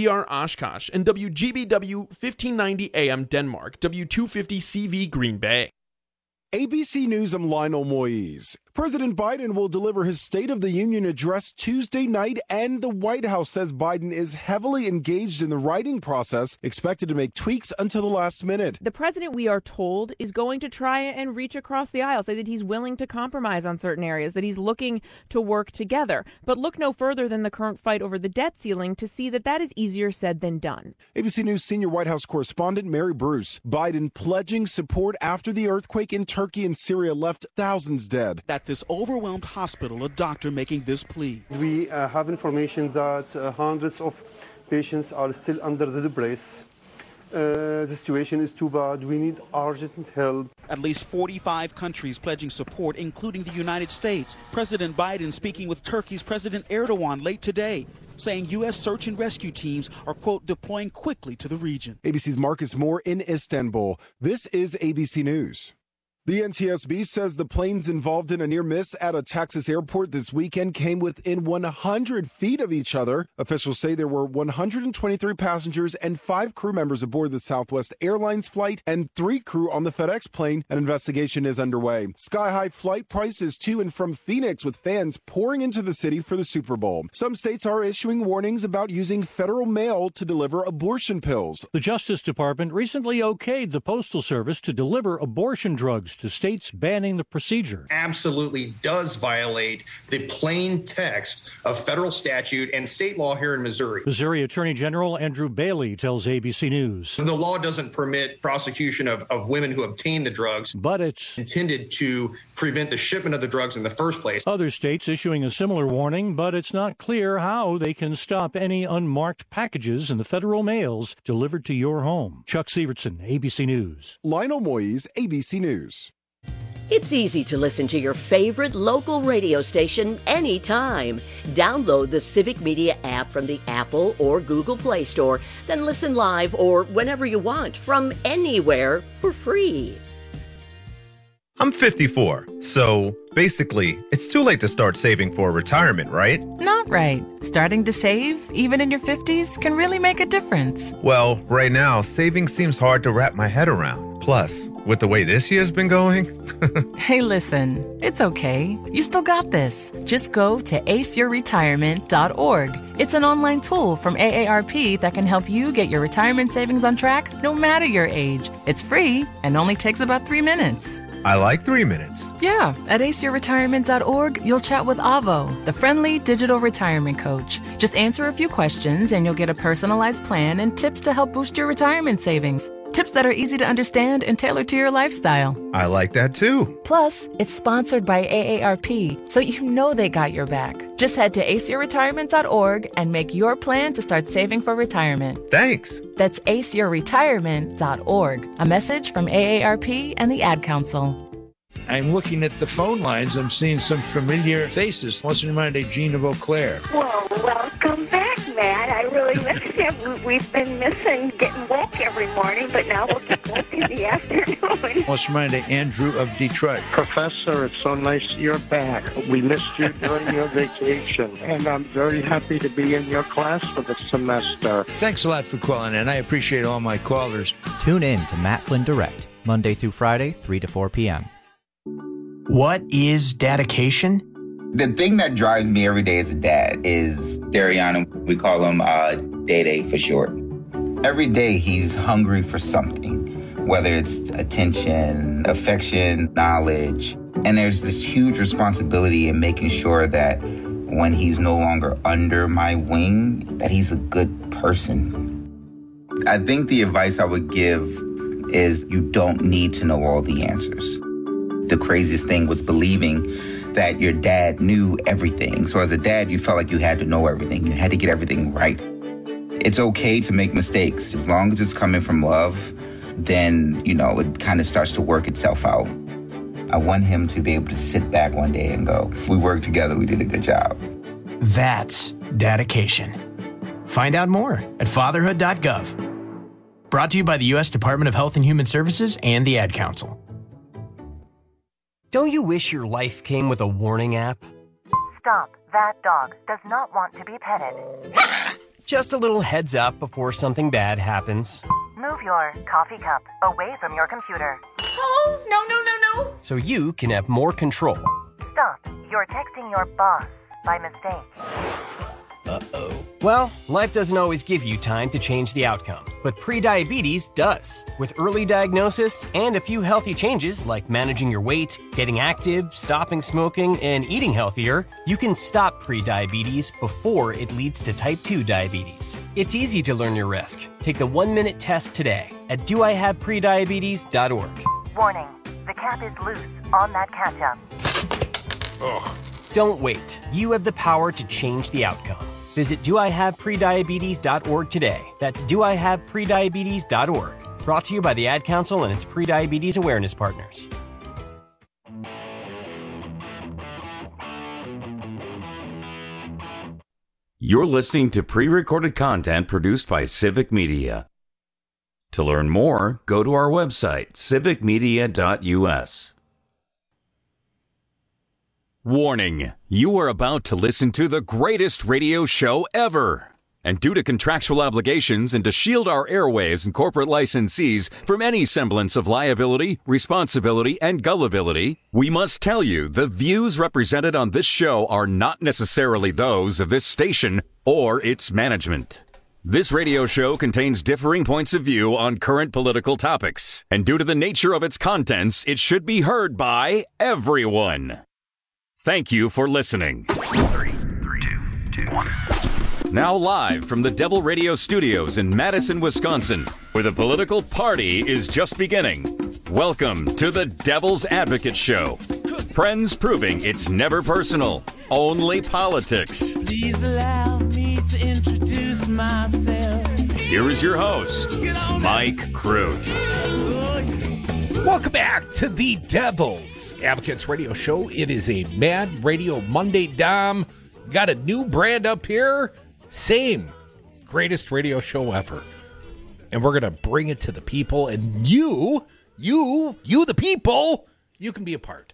WGBR Oshkosh, and WGBW 1590 AM Denmark, W250 CV Green Bay. ABC News, I'm Lionel Moise. President Biden will deliver his State of the Union address Tuesday night, and the White House says Biden is heavily engaged in the writing process, expected to make tweaks until the last minute. The president, we are told, is going to try and reach across the aisle, say that he's willing to compromise on certain areas, that he's looking to work together. But look no further than the current fight over the debt ceiling to see that that is easier said than done. ABC News senior White House correspondent Mary Bruce. Biden pledging support after the earthquake in Turkey and Syria left thousands dead. At this overwhelmed hospital, a doctor making this plea. We have information that hundreds of patients are still under the debris. The situation is too bad. We need urgent help. At least 45 countries pledging support, including the United States. President Biden speaking with Turkey's President Erdogan late today, saying U.S. search and rescue teams are, quote, deploying quickly to the region. ABC's Marcus Moore in Istanbul. This is ABC News. The NTSB says the planes involved in a near miss at a Texas airport this weekend came within 100 feet of each other. Officials say there were 123 passengers and 5 crew members aboard the Southwest Airlines flight and 3 crew on the FedEx plane. An investigation is underway. Sky-high flight prices to and from Phoenix, with fans pouring into the city for the Super Bowl. Some states are issuing warnings about using federal mail to deliver abortion pills. The Justice Department recently okayed the Postal Service to deliver abortion drugs to states banning the procedure. Absolutely does violate the plain text of federal statute and state law here in Missouri. Missouri Attorney General Andrew Bailey tells ABC News. The law doesn't permit prosecution of women who obtain the drugs, but it's intended to prevent the shipment of the drugs in the first place. Other states issuing a similar warning, but it's not clear how they can stop any unmarked packages in the federal mails delivered to your home. Chuck Sievertson, ABC News. Lionel Moise, ABC News. It's easy to listen to your favorite local radio station anytime. Download the Civic Media app from the Apple or Google Play Store, then listen live or whenever you want from anywhere for free. I'm 54, so basically, it's too late to start saving for retirement, right? Not right. Starting to save, even in your 50s, can really make a difference. Well, right now, saving seems hard to wrap my head around. Plus, with the way this year's been going... Hey, listen, it's okay. You still got this. Just go to aceyourretirement.org. It's an online tool from AARP that can help you get your retirement savings on track no matter your age. It's free and only takes about 3 minutes. I like 3 minutes. Yeah, at aceyourretirement.org, you'll chat with Avo, the friendly digital retirement coach. Just answer a few questions and you'll get a personalized plan and tips to help boost your retirement savings. Tips that are easy to understand and tailored to your lifestyle. I like that too. Plus, it's sponsored by AARP, so you know they got your back. Just head to aceyourretirement.org and make your plan to start saving for retirement. Thanks. That's aceyourretirement.org. A message from AARP and the Ad Council. I'm looking at the phone lines. I'm seeing some familiar faces. What's in mind, Gina Beauclair? Well, welcome back, Matt. I really miss you. We've been missing getting woke every morning, but now we'll get woke in the afternoon. What's in mind, Andrew of Detroit? Professor, it's so nice you're back. We missed you during your vacation, and I'm very happy to be in your class for the semester. Thanks a lot for calling in. I appreciate all my callers. Tune in to Matt Flynn Direct, Monday through Friday, 3 to 4 p.m. What is dedication? The thing that drives me every day as a dad is Dariana. We call him Day for short. Every day he's hungry for something, whether it's attention, affection, knowledge. And there's this huge responsibility in making sure that when he's no longer under my wing, that he's a good person. I think the advice I would give is you don't need to know all the answers. The craziest thing was believing that your dad knew everything. So as a dad, you felt like you had to know everything. You had to get everything right. It's okay to make mistakes. As long as it's coming from love, then, it kind of starts to work itself out. I want him to be able to sit back one day and go, we worked together, we did a good job. That's dedication. Find out more at fatherhood.gov. Brought to you by the U.S. Department of Health and Human Services and the Ad Council. Don't you wish your life came with a warning app? Stop. That dog does not want to be petted. Just a little heads up before something bad happens. Move your coffee cup away from your computer. Oh, no. So you can have more control. Stop. You're texting your boss by mistake. Uh-oh. Well, life doesn't always give you time to change the outcome, but prediabetes does. With early diagnosis and a few healthy changes like managing your weight, getting active, stopping smoking, and eating healthier, you can stop prediabetes before it leads to type 2 diabetes. It's easy to learn your risk. Take the 1-minute test today at doihaveprediabetes.org. Warning, the cap is loose on that ketchup. Ugh. Don't wait. You have the power to change the outcome. Visit doihaveprediabetes.org today. That's doihaveprediabetes.org. Brought to you by the Ad Council and its prediabetes awareness partners. You're listening to pre-recorded content produced by Civic Media. To learn more, go to our website, civicmedia.us. Warning, you are about to listen to the greatest radio show ever. And due to contractual obligations and to shield our airwaves and corporate licensees from any semblance of liability, responsibility, and gullibility, we must tell you the views represented on this show are not necessarily those of this station or its management. This radio show contains differing points of view on current political topics, and due to the nature of its contents, it should be heard by everyone. Thank you for listening. 3, 2, 2, 1. Now live from the Devil Radio Studios in Madison, Wisconsin, where the political party is just beginning. Welcome to the Devil's Advocate Show. Friends proving it's never personal, only politics. Please allow me to introduce myself. Here is your host, Mike Crute. Welcome back to the Devil's Advocates Radio Show. It is a Mad Radio Monday, Dom. Got a new brand up here. Same. Greatest radio show ever. And we're going to bring it to the people. And you, the people, you can be a part.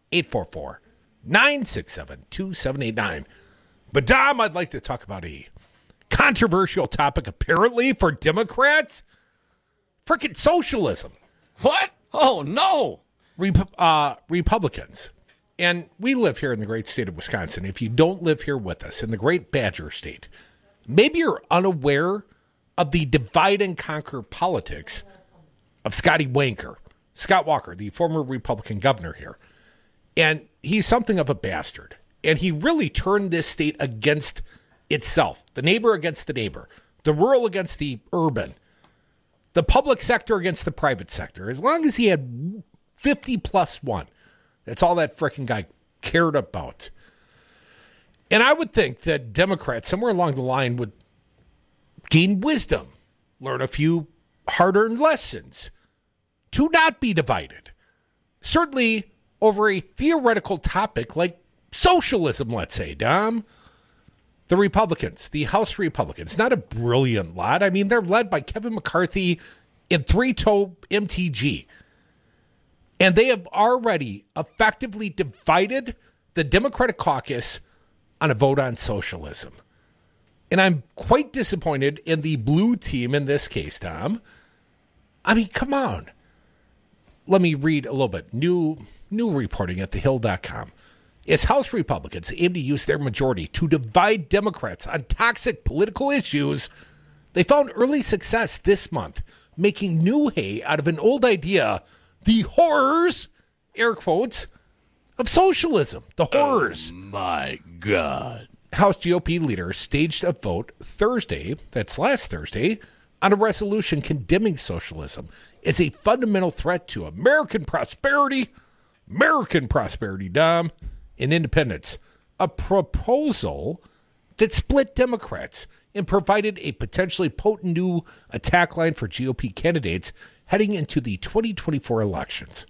844-967-2789. But Dom, I'd like to talk about a controversial topic apparently for Democrats. Frickin' socialism. What? Oh, no. Republicans. And we live here in the great state of Wisconsin. If you don't live here with us in the great Badger State, maybe you're unaware of the divide and conquer politics of Scott Walker, the former Republican governor here. And he's something of a bastard. And he really turned this state against itself. The neighbor against the neighbor. The rural against the urban. The public sector against the private sector. As long as he had 50+1. That's all that frickin' guy cared about. And I would think that Democrats, somewhere along the line, would gain wisdom, learn a few hard-earned lessons to not be divided. Certainly over a theoretical topic like socialism, let's say, Dom. The Republicans, the House Republicans, not a brilliant lot. I mean, they're led by Kevin McCarthy and three-toe MTG. And they have already effectively divided the Democratic caucus on a vote on socialism. And I'm quite disappointed in the blue team in this case, Tom. I mean, come on. Let me read a little bit. New reporting at thehill.com. As House Republicans aim to use their majority to divide Democrats on toxic political issues, they found early success this month, making new hay out of an old idea, the horrors, air quotes, of socialism. The horrors. Oh, my God. House GOP leaders staged a vote Thursday, that's last Thursday, on a resolution condemning socialism as a fundamental threat to American prosperity, Dom, and independence. A proposal that split Democrats and provided a potentially potent new attack line for GOP candidates heading into the 2024 elections.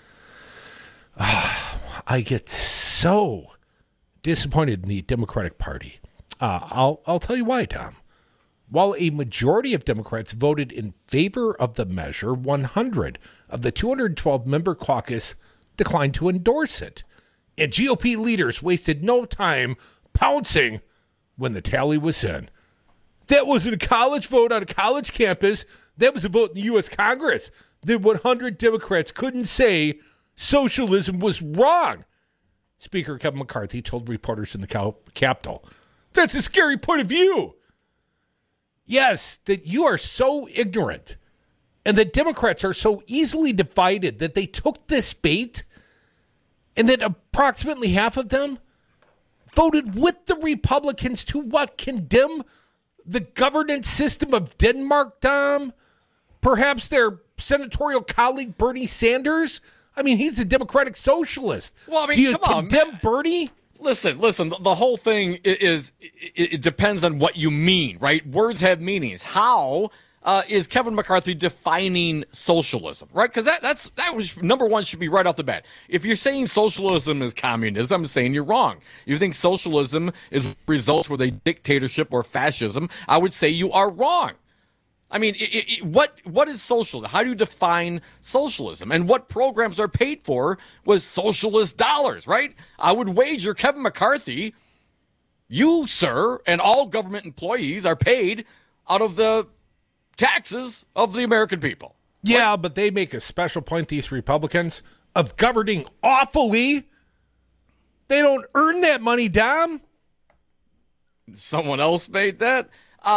I get so disappointed in the Democratic Party. I'll tell you why, Tom. While a majority of Democrats voted in favor of the measure, 100 of the 212-member caucus declined to endorse it. And GOP leaders wasted no time pouncing when the tally was in. That wasn't a college vote on a college campus. That was a vote in the U.S. Congress. The 100 Democrats couldn't say socialism was wrong. Speaker Kevin McCarthy told reporters in the Capitol. That's a scary point of view. Yes, that you are so ignorant and that Democrats are so easily divided that they took this bait and that approximately half of them voted with the Republicans to what? Condemn the governance system of Denmark, Dom? Perhaps their senatorial colleague Bernie Sanders? I mean, he's a Democratic socialist. Well, I mean, do you come on, condemn Bernie? Listen, the whole thing it depends on what you mean, right? Words have meanings. How is Kevin McCarthy defining socialism, right? Because that was number one, should be right off the bat. If you're saying socialism is communism, I'm saying you're wrong. You think socialism is results with a dictatorship or fascism, I would say you are wrong. I mean, what is socialism? How do you define socialism? And what programs are paid for with socialist dollars, right? I would wager Kevin McCarthy, you, sir, and all government employees are paid out of the taxes of the American people. Yeah, right? But they make a special point, these Republicans, of governing awfully. They don't earn that money, Dom. Someone else made that.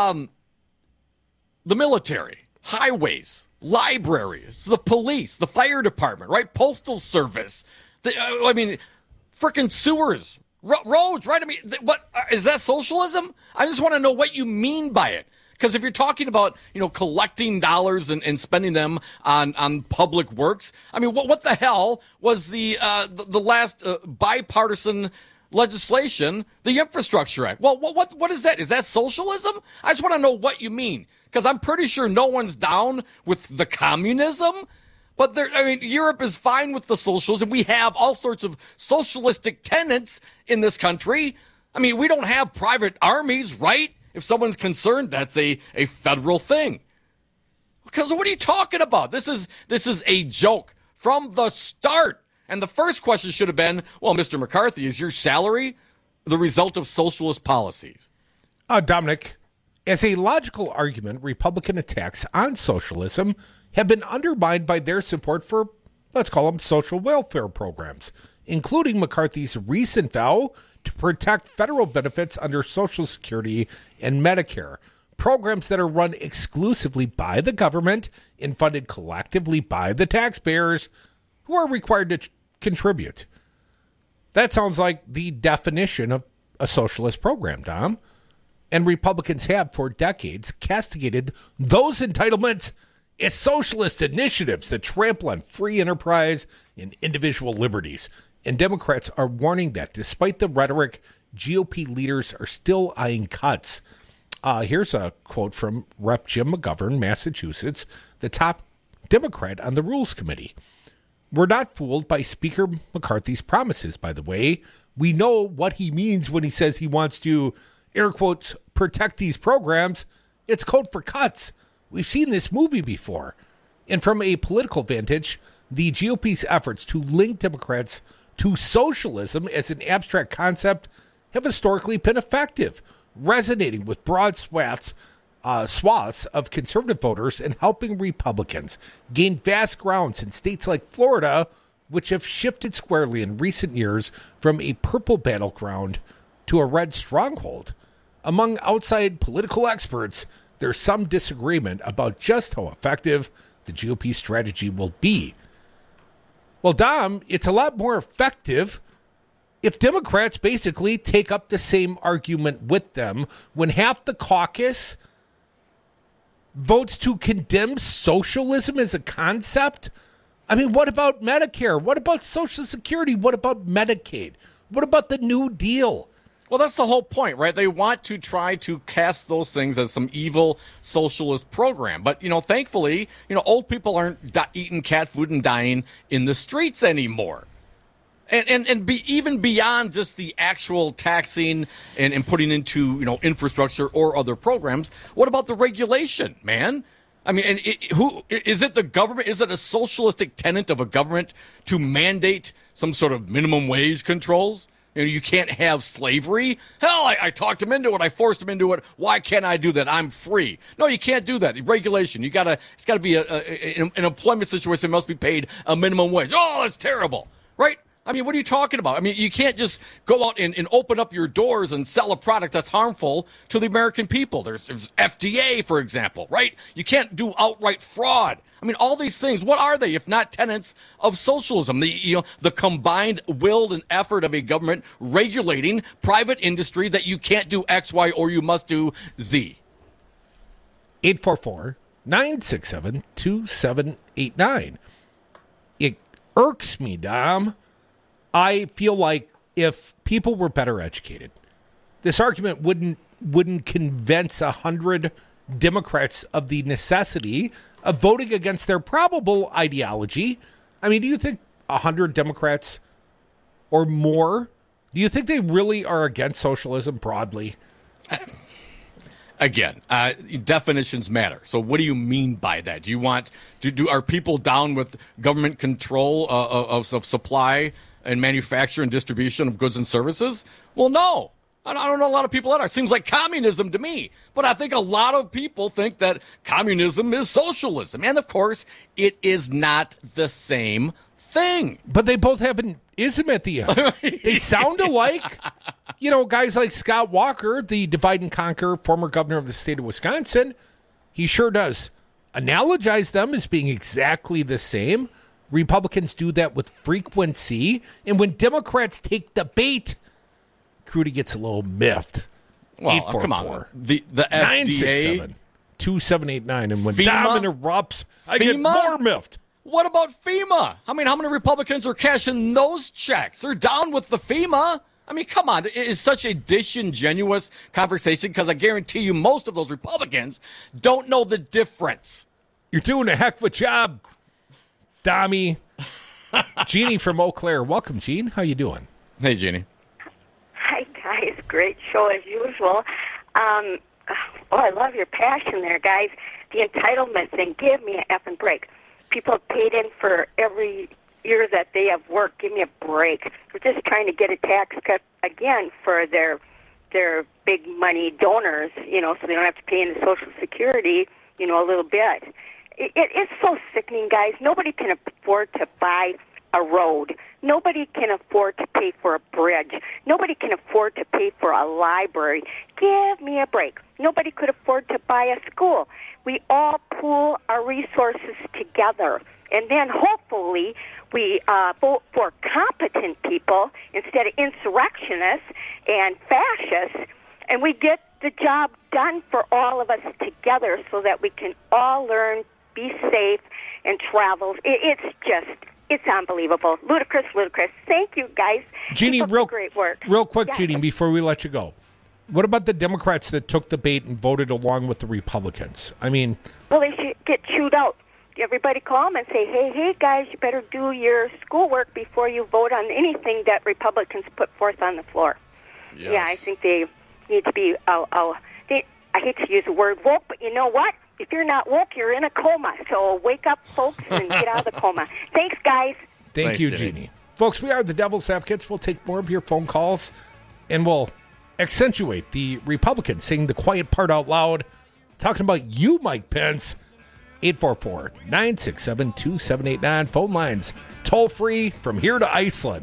The military, highways, libraries, the police, the fire department, right? Postal service. Frickin' sewers, roads, right? I mean, what is that socialism? I just want to know what you mean by it. Because if you're talking about, collecting dollars and spending them on public works, I mean, what the hell was the last bipartisan legislation, the Infrastructure Act? Well, what is that? Is that socialism? I just want to know what you mean. Because I'm pretty sure no one's down with the communism. But Europe is fine with the socialism. We have all sorts of socialistic tenets in this country. I mean, we don't have private armies, right? If someone's concerned, that's a federal thing. Because what are you talking about? This is a joke from the start. And the first question should have been, well, Mr. McCarthy, is your salary the result of socialist policies? Dominic, as a logical argument, Republican attacks on socialism have been undermined by their support for, let's call them, social welfare programs, including McCarthy's recent vow to protect federal benefits under Social Security and Medicare, programs that are run exclusively by the government and funded collectively by the taxpayers who are required to contribute. That sounds like the definition of a socialist program, Dom. And Republicans have, for decades, castigated those entitlements as socialist initiatives that trample on free enterprise and individual liberties. And Democrats are warning that, despite the rhetoric, GOP leaders are still eyeing cuts. Here's a quote from Rep. Jim McGovern, Massachusetts, the top Democrat on the Rules Committee. We're not fooled by Speaker McCarthy's promises, by the way. We know what he means when he says he wants to, air quotes, protect these programs. It's code for cuts. We've seen this movie before. And from a political vantage, the GOP's efforts to link Democrats to socialism as an abstract concept have historically been effective, resonating with broad swaths of conservative voters and helping Republicans gain vast grounds in states like Florida, which have shifted squarely in recent years from a purple battleground to a red stronghold. Among outside political experts, there's some disagreement about just how effective the GOP strategy will be. Well, Dom, it's a lot more effective if Democrats basically take up the same argument with them when half the caucus votes to condemn socialism as a concept. I mean, what about Medicare? What about Social Security? What about Medicaid? What about the New Deal? Well, that's the whole point, right? They want to try to cast those things as some evil socialist program. But, thankfully, old people aren't eating cat food and dying in the streets anymore. And even beyond just the actual taxing and putting into, infrastructure or other programs, what about the regulation, man? I mean, who is it? The government? Is it a socialistic tenet of a government to mandate some sort of minimum wage controls? You know, you can't have slavery. Hell, I talked him into it. I forced him into it. Why can't I do that? I'm free. No, you can't do that. Regulation. It's got to be an employment situation that must be paid a minimum wage. Oh, that's terrible, right? I mean, what are you talking about? I mean, you can't just go out and open up your doors and sell a product that's harmful to the American people. There's FDA, for example, right? You can't do outright fraud. I mean, all these things, what are they if not tenets of socialism? The combined will and effort of a government regulating private industry that you can't do X, Y, or you must do Z. 844-967-2789. It irks me, Dom. I feel like if people were better educated, this argument wouldn't convince 100 Democrats of the necessity of voting against their probable ideology. I mean, do you think 100 Democrats or more, do you think they really are against socialism broadly? Again, definitions matter. So what do you mean by that? Do you want are people down with government control of supply and manufacture and distribution of goods and services? Well, no. I don't know a lot of people that are. It seems like communism to me. But I think a lot of people think that communism is socialism. And, of course, it is not the same thing. But they both have an ism at the end. They sound alike. You know, guys like Scott Walker, the divide and conquer former governor of the state of Wisconsin, he sure does analogize them as being exactly the same. Republicans do that with frequency. And when Democrats take the bait, Crudy gets a little miffed. Well, come on. The FDA. 967-2789. And when FEMA? Dom interrupts, I get more miffed. What about FEMA? I mean, how many Republicans are cashing those checks? They're down with the FEMA. I mean, come on. It is such a disingenuous conversation because I guarantee you most of those Republicans don't know the difference. You're doing a heck of a job, Dommy. Jeannie from Eau Claire. Welcome, Jean. How you doing? Hey, Jeannie. Hi, guys. Great show as usual. I love your passion there, guys. The entitlement thing. Give me an effing break. People have paid in for every year that they have worked. Give me a break. We're just trying to get a tax cut again for their big money donors, so they don't have to pay into Social Security, a little bit. It's so sickening, guys. Nobody can afford to buy a road. Nobody can afford to pay for a bridge. Nobody can afford to pay for a library. Give me a break. Nobody could afford to buy a school. We all pool our resources together, and then hopefully we vote for competent people instead of insurrectionists and fascists, and we get the job done for all of us together so that we can all learn, be safe, and travel. It's unbelievable. Ludicrous. Thank you, guys. Jeannie, great work. Real quick, Yeah. Jeannie, before we let you go. What about the Democrats that took the bait and voted along with the Republicans? I mean... Well, they should get chewed out. Everybody call them and say, hey, guys, you better do your schoolwork before you vote on anything that Republicans put forth on the floor. Yes. Yeah, I think they need to be... I hate to use the word woke, but you know what? If you're not woke, you're in a coma. So wake up, folks, and get out of the coma. Thanks, guys. Thank you, Jeannie. Folks, we are the Devil's Advocates. We'll take more of your phone calls, and we'll accentuate the Republicans saying the quiet part out loud, talking about you, Mike Pence. 844-967-2789. Phone lines toll free from here to Iceland.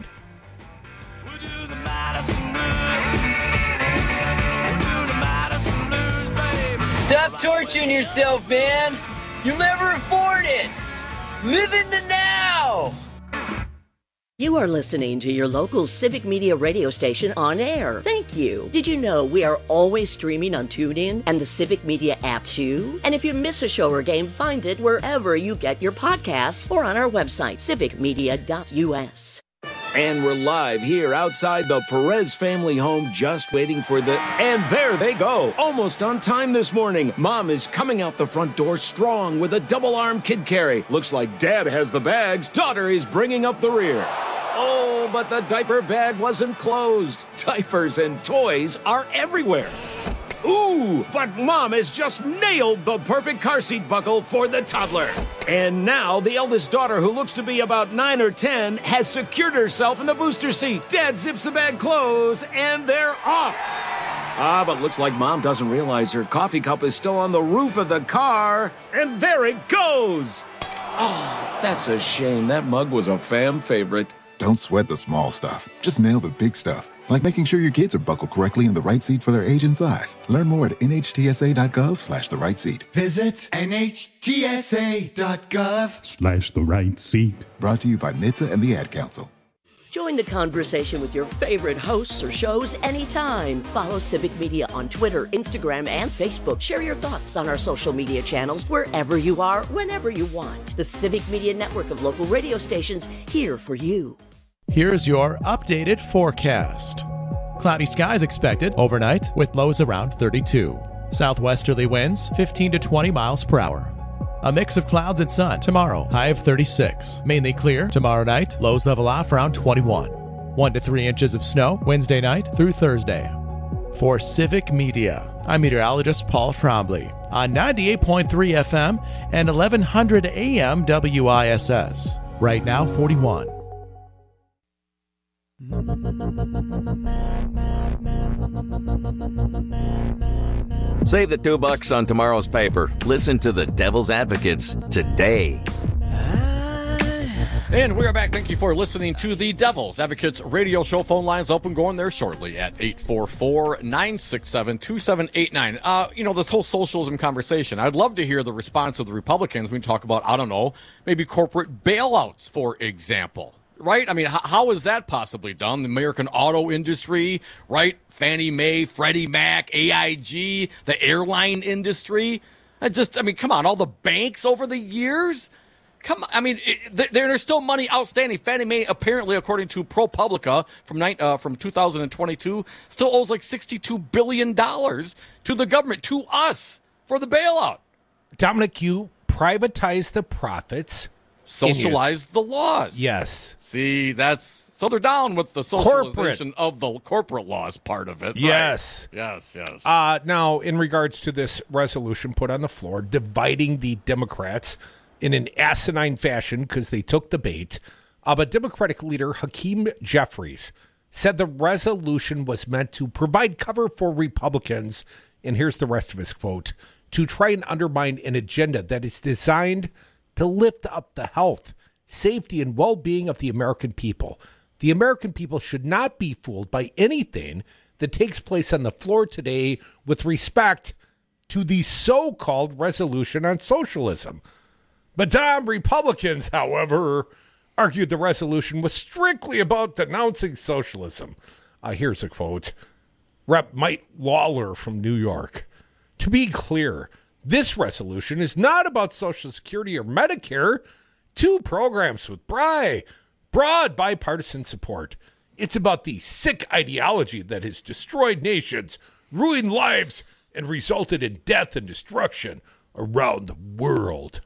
Stop torturing yourself, man. You'll never afford it. Live in the now. You are listening to your local Civic Media radio station on air. Thank you. Did you know we are always streaming on TuneIn and the Civic Media app too? And if you miss a show or game, find it wherever you get your podcasts or on our website, civicmedia.us. And we're live here outside the Perez family home, just waiting for and there they go. Almost on time this morning. Mom is coming out the front door strong with a double-arm kid carry. Looks like Dad has the bags. Daughter is bringing up the rear. Oh, but the diaper bag wasn't closed. Diapers and toys are everywhere. Ooh, but Mom has just nailed the perfect car seat buckle for the toddler. And now the eldest daughter, who looks to be about 9 or 10, has secured herself in the booster seat. Dad zips the bag closed, and they're off. But looks like Mom doesn't realize her coffee cup is still on the roof of the car. And there it goes. Oh, that's a shame. That mug was a fam favorite. Don't sweat the small stuff. Just nail the big stuff. Like making sure your kids are buckled correctly in the right seat for their age and size. Learn more at nhtsa.gov/the right seat. Visit nhtsa.gov/the right seat. Brought to you by NHTSA and the Ad Council. Join the conversation with your favorite hosts or shows anytime. Follow Civic Media on Twitter, Instagram, and Facebook. Share your thoughts on our social media channels wherever you are, whenever you want. The Civic Media network of local radio stations here for you. Here's your updated forecast. Cloudy skies expected overnight with lows around 32. Southwesterly winds 15 to 20 miles per hour. A mix of clouds and sun tomorrow, high of 36. Mainly clear tomorrow night, lows level off around 21. 1 to 3 inches of snow Wednesday night through Thursday. For Civic Media, I'm meteorologist Paul Trombley on 98.3 FM and 1100 AM WISS. Right now, 41. Save the $2 on tomorrow's paper. Listen to the Devil's Advocates today. And we are back. Thank you for listening to the Devil's Advocates radio show. Phone lines open, going there shortly at 844-967-2789. This whole socialism conversation, I'd love to hear the response of the Republicans when we talk about, I don't know, maybe corporate bailouts, for example. Right? I mean, how is that possibly done? The American auto industry, right? Fannie Mae, Freddie Mac, AIG, the airline industry. Come on, all the banks over the years? Come on, I mean, there's still money outstanding. Fannie Mae, apparently, according to ProPublica from 2022, still owes like $62 billion to the government, to us, for the bailout. Dominic, you privatize the profits. Socialize the laws. Yes. See, so they're down with the socialization of the corporate laws part of it. Yes. Right? Yes. Now, in regards to this resolution put on the floor, dividing the Democrats in an asinine fashion because they took the bait, but Democratic leader Hakeem Jeffries said the resolution was meant to provide cover for Republicans, and here's the rest of his quote, to try and undermine an agenda that is designed to lift up the health, safety, and well-being of the American people. The American people should not be fooled by anything that takes place on the floor today with respect to the so-called resolution on socialism. But Republicans, however, argued the resolution was strictly about denouncing socialism. Here's a quote. Rep. Mike Lawler from New York. To be clear, this resolution is not about Social Security or Medicare, two programs with broad bipartisan support. It's about the sick ideology that has destroyed nations, ruined lives, and resulted in death and destruction around the world.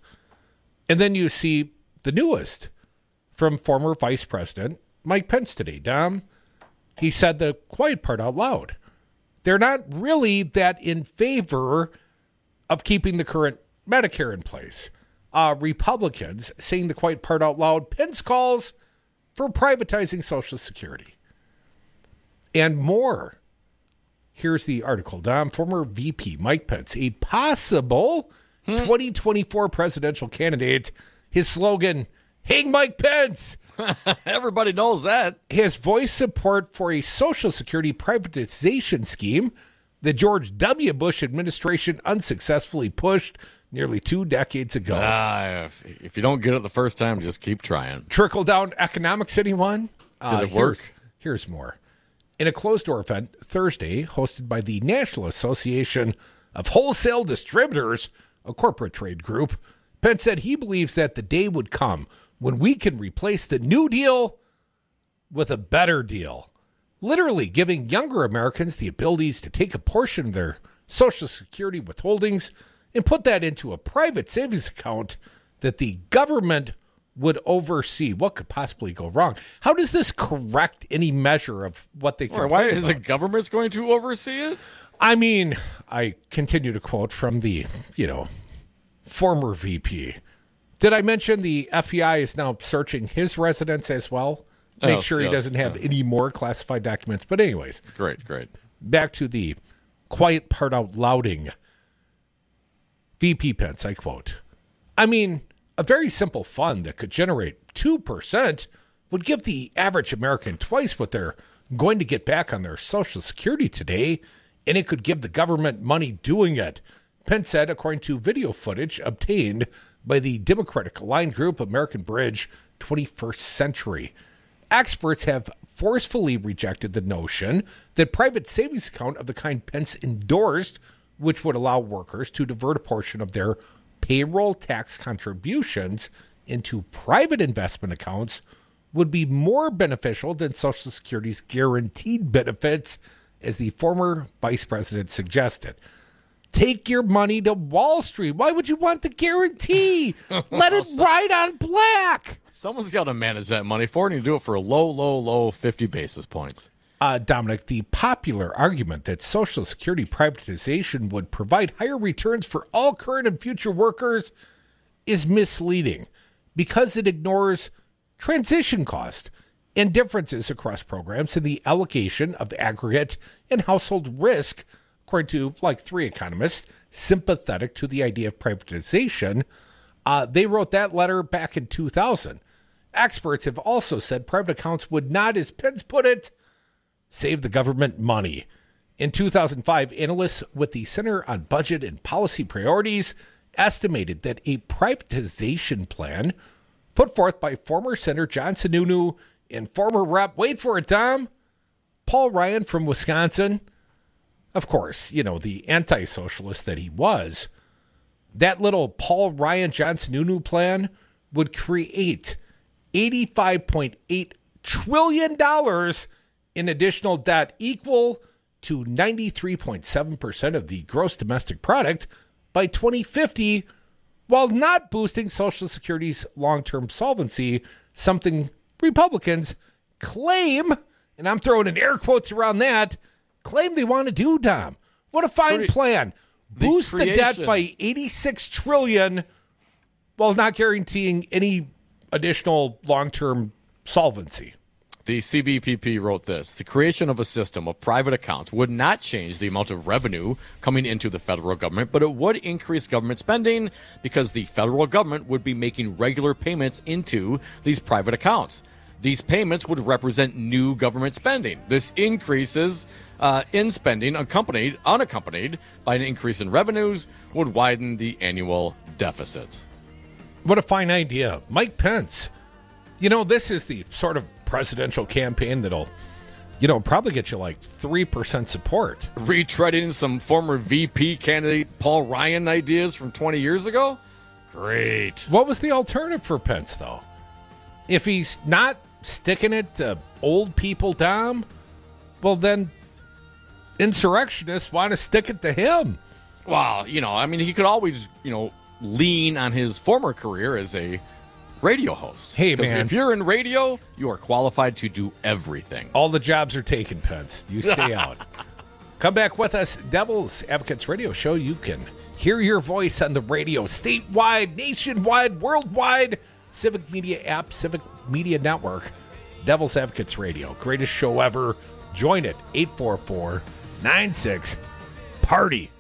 And then you see the newest from former Vice President Mike Pence today. Dom, he said the quiet part out loud. They're not really that in favor of keeping the current Medicare in place. Republicans, saying the quiet part out loud, Pence calls for privatizing Social Security. And more. Here's the article. Dom, former VP Mike Pence, a possible 2024 presidential candidate. His slogan, Hang Mike Pence. Everybody knows that. His voiced support for a Social Security privatization scheme the George W. Bush administration unsuccessfully pushed nearly 2 decades ago. If you don't get it the first time, just keep trying. Trickle-down economics, anyone? Did it work? Here's more. In a closed-door event Thursday, hosted by the National Association of Wholesale Distributors, a corporate trade group, Pence said he believes that the day would come when we can replace the New Deal with a better deal. Literally giving younger Americans the abilities to take a portion of their Social Security withholdings and put that into a private savings account that the government would oversee. What could possibly go wrong? How does this correct any measure of what they complain Why about? the government's going to oversee it? I mean, I continue to quote from the, former VP. Did I mention the FBI is now searching his residence as well? Make sure he doesn't have any more classified documents. But anyways. Great. Back to the quiet part out louding. VP Pence, I quote, I mean, a very simple fund that could generate 2% would give the average American twice what they're going to get back on their Social Security today, and it could give the government money doing it, Pence said, according to video footage obtained by the Democratic-aligned group American Bridge 21st Century. Experts have forcefully rejected the notion that private savings account of the kind Pence endorsed, which would allow workers to divert a portion of their payroll tax contributions into private investment accounts, would be more beneficial than Social Security's guaranteed benefits, as the former vice president suggested. Take your money to Wall Street. Why would you want the guarantee? Let it ride on black. Someone's got to manage that money for it, and you do it for a low 50 basis points. Dominic, the popular argument that Social Security privatization would provide higher returns for all current and future workers is misleading because it ignores transition cost and differences across programs in the allocation of aggregate and household risk, according to like 3 economists sympathetic to the idea of privatization. They wrote that letter back in 2000. Experts have also said private accounts would not, as Pence put it, save the government money. In 2005, analysts with the Center on Budget and Policy Priorities estimated that a privatization plan put forth by former Senator John Sununu and former Rep., wait for it, Tom, Paul Ryan from Wisconsin, of course, the anti-socialist that he was, that little Paul Ryan, John Sununu plan would create $85.8 trillion in additional debt, equal to 93.7% of the gross domestic product by 2050, while not boosting Social Security's long-term solvency, something Republicans claim, and I'm throwing in air quotes around that, claim they want to do, Dom. What a fine plan. Boost the debt by $86 trillion while not guaranteeing any additional long-term solvency. The CBPP wrote this: the creation of a system of private accounts would not change the amount of revenue coming into the federal government, but it would increase government spending because the federal government would be making regular payments into these private accounts. These payments would represent new government spending. This increases in spending, unaccompanied by an increase in revenues, would widen the annual deficits. What a fine idea. Mike Pence. This is the sort of presidential campaign that'll, probably get you like 3% support. Retreading some former VP candidate Paul Ryan ideas from 20 years ago? Great. What was the alternative for Pence, though? If he's not sticking it to old people, Dom, well, then insurrectionists want to stick it to him. Well, he could always, lean on his former career as a radio host. Hey, man. If you're in radio, you are qualified to do everything. All the jobs are taken, Pence. You stay out. Come back with us. Devil's Advocates Radio Show. You can hear your voice on the radio, statewide, nationwide, worldwide. Civic Media app, Civic Media Network. Devil's Advocates Radio. Greatest show ever. Join it. 844-96-PARTY.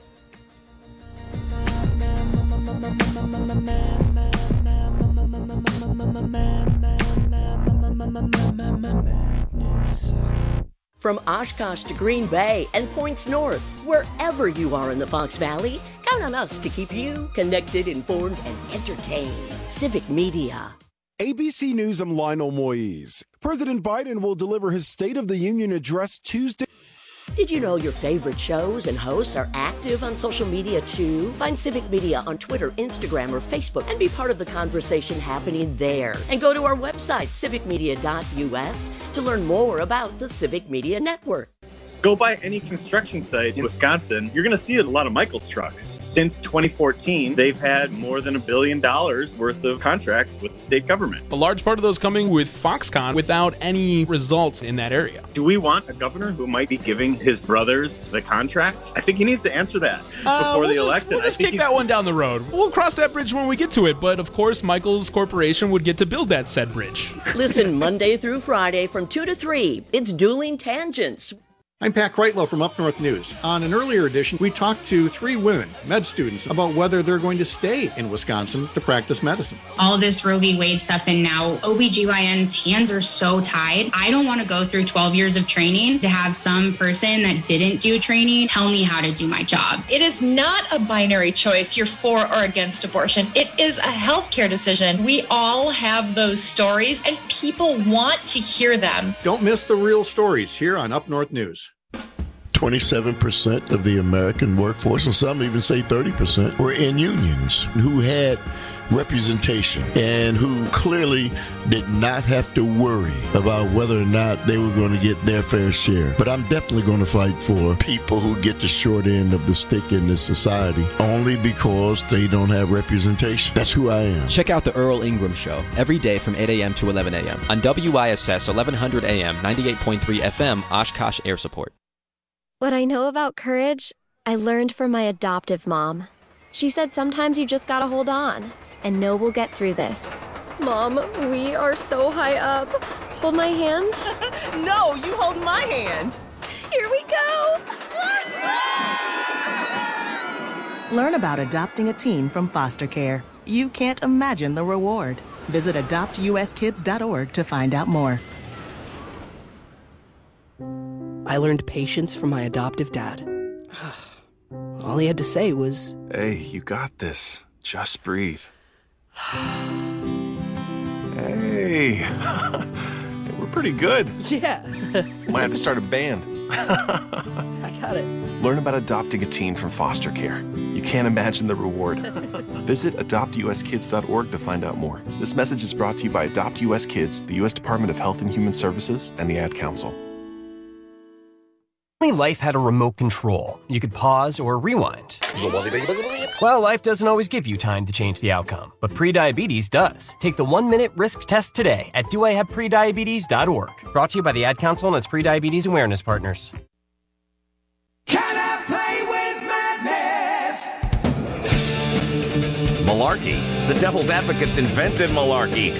From Oshkosh to Green Bay and points north, wherever you are in the Fox Valley, count on us to keep you connected, informed, and entertained. Civic Media. ABC News, I'm Lionel Moise. President Biden will deliver his State of the Union address Tuesday. Did you know your favorite shows and hosts are active on social media too? Find Civic Media on Twitter, Instagram, or Facebook and be part of the conversation happening there. And go to our website, civicmedia.us, to learn more about the Civic Media Network. Go by any construction site in Wisconsin, you're going to see a lot of Michaels trucks. Since 2014, they've had more than $1 billion worth of contracts with the state government. A large part of those coming with Foxconn without any results in that area. Do we want a governor who might be giving his brothers the contract? I think he needs to answer that before the election. We'll just kick that one down the road. We'll cross that bridge when we get to it, but of course, Michaels Corporation would get to build that said bridge. Listen Monday through Friday from 2 to 3. It's Dueling Tangents. I'm Pat Kreitlow from Up North News. On an earlier edition, we talked to 3 women, med students, about whether they're going to stay in Wisconsin to practice medicine. All this Roe v. Wade stuff, and now OBGYN's hands are so tied. I don't want to go through 12 years of training to have some person that didn't do training tell me how to do my job. It is not a binary choice, you're for or against abortion. It is a healthcare decision. We all have those stories, and people want to hear them. Don't miss the real stories here on Up North News. 27% of the American workforce, and some even say 30%, were in unions who had representation and who clearly did not have to worry about whether or not they were going to get their fair share. But I'm definitely going to fight for people who get the short end of the stick in this society only because they don't have representation. That's who I am. Check out the Earl Ingram Show every day from 8 a.m. to 11 a.m. on WISS 1100 AM, 98.3 FM, Oshkosh Air Support. What I know about courage, I learned from my adoptive mom. She said sometimes you just gotta hold on and know we'll get through this. Mom, we are so high up. Hold my hand. No, you hold my hand. Here we go. Learn about adopting a teen from foster care. You can't imagine the reward. Visit adoptuskids.org to find out more. I learned patience from my adoptive dad. All he had to say was, "Hey, you got this. Just breathe." Hey, we're pretty good. Yeah. Might have to start a band. I got it. Learn about adopting a teen from foster care. You can't imagine the reward. Visit adoptuskids.org to find out more. This message is brought to you by Adopt US Kids, the U.S. Department of Health and Human Services, and the Ad Council. Life had a remote control. You could pause or rewind. Well, life doesn't always give you time to change the outcome, but prediabetes does. Take the 1-minute risk test today at doihaveprediabetes.org. Brought to you by the Ad Council and its prediabetes awareness partners. Can I play with madness? Malarkey. The devil's advocates invented malarkey.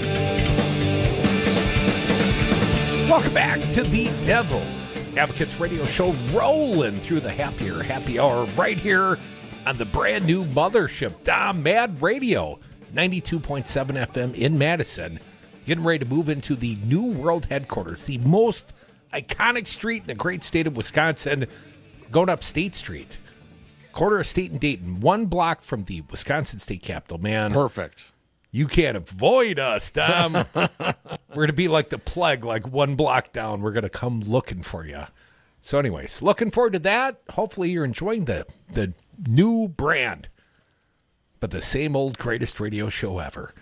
Welcome back to the Devil's Advocates Radio Show, rolling through the happy hour right here on the brand new mothership, Mad Radio, 92.7 FM in Madison. Getting ready to move into the new world headquarters, the most iconic street in the great state of Wisconsin, going up State Street. Corner of State and Dayton, 1 block from the Wisconsin State Capitol, man. Perfect. You can't avoid us, Dom. We're going to be like the plague, like 1 block down. We're going to come looking for you. So anyways, looking forward to that. Hopefully you're enjoying the new brand, but the same old greatest radio show ever.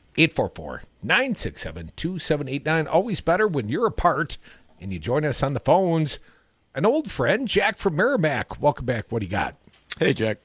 844-967-2789. Always better when you're apart and you join us on the phones. An old friend, Jack from Merrimack. Welcome back. What do you got? Hey, Jack.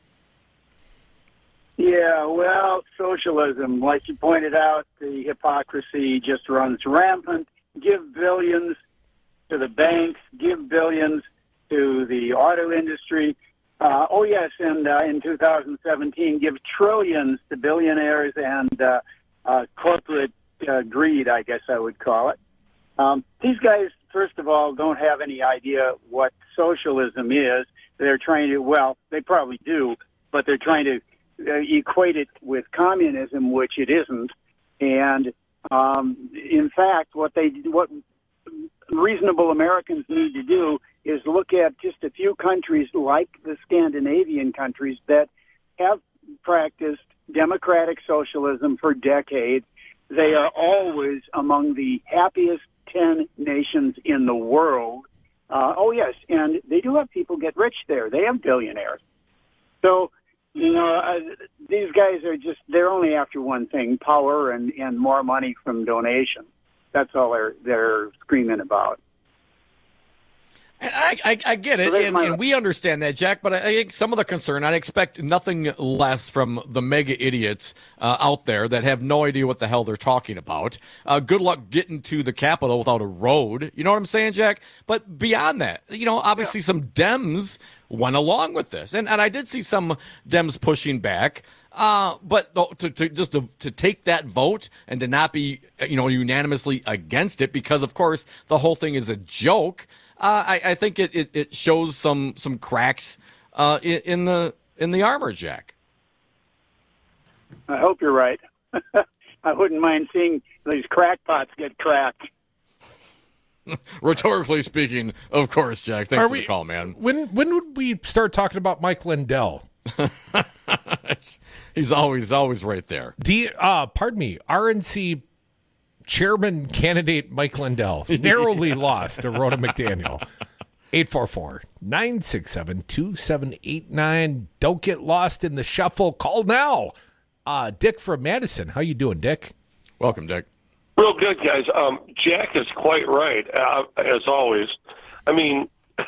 Yeah, well, socialism, like you pointed out, the hypocrisy just runs rampant. Give billions to the banks, give billions to the auto industry. And in 2017, give trillions to billionaires and corporate greed, I guess I would call it. These guys, first of all, don't have any idea what socialism is. They're trying to, well, they probably do, but they're trying to equate it with communism, which it isn't. And in fact, what reasonable Americans need to do is look at just a few countries like the Scandinavian countries that have practiced democratic socialism for decades. They are always among the happiest 10 nations in the world. And they do have people get rich there. They have billionaires. So, these guys are they're only after one thing, power and more money from donations. That's all they're screaming about. And I get it, and we understand that, Jack, but I think some of the concern, I expect nothing less from the mega idiots out there that have no idea what the hell they're talking about. Good luck getting to the Capitol without a road. You know what I'm saying, Jack? But beyond that, obviously some Dems went along with this. And I did see some Dems pushing back. But to take that vote and to not be, unanimously against it because, of course, the whole thing is a joke. I think it shows some cracks in the armor, Jack. I hope you're right. I wouldn't mind seeing these crackpots get cracked. Rhetorically speaking, of course, Jack. Thanks for the call, man. When would we start talking about Mike Lindell? He's always right there. Pardon me, RNC chairman candidate Mike Lindell narrowly lost to Rhoda McDaniel. 844-967-2789. Don't get lost in the shuffle. Call now. Dick from Madison. How you doing, Dick? Welcome, Dick. Real good, guys. Jack is quite right, as always. I mean,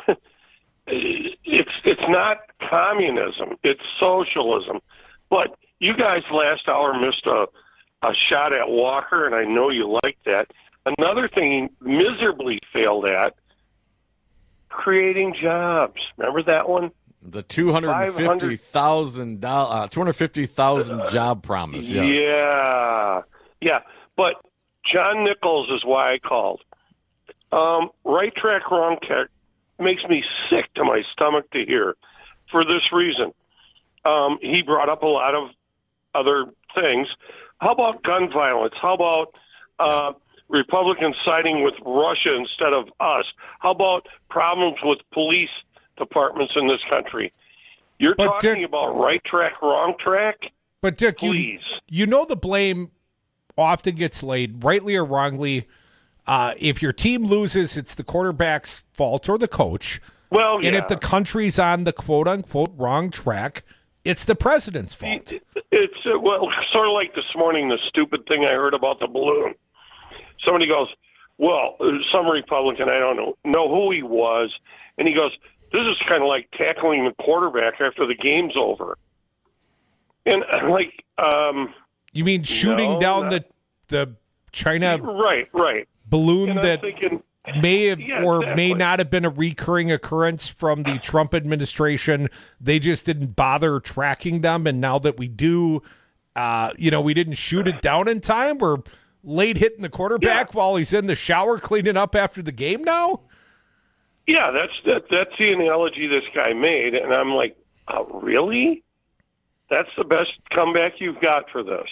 it's not communism. It's socialism. But you guys last hour missed a shot at Walker, and I know you like that. Another thing he miserably failed at, creating jobs. Remember that one? The 250,000 job promise. Yes. Yeah. But John Nichols is why I called. Right track, wrong track makes me sick to my stomach to hear. For this reason, he brought up a lot of other things. How about gun violence? How about Republicans siding with Russia instead of us? How about problems with police departments in this country? You're talking about right track, wrong track? But, Dick, please. You know the blame often gets laid, rightly or wrongly. If your team loses, it's the quarterback's fault or the coach. Well, yeah. And if the country's on the quote-unquote wrong track, it's the president's fault. It's, sort of like this morning, the stupid thing I heard about the balloon. Somebody goes, well, some Republican, I don't know who he was, and he goes, this is kind of like tackling the quarterback after the game's over. And I'm like, you mean shooting down the China right balloon and that thinking, may have exactly. may not have been a recurring occurrence from the Trump administration. They just didn't bother tracking them, and now that we do, we didn't shoot it down in time. We're late hitting the quarterback while he's in the shower cleaning up after the game now. Yeah, that's the analogy this guy made, and I'm like, really? That's the best comeback you've got for this?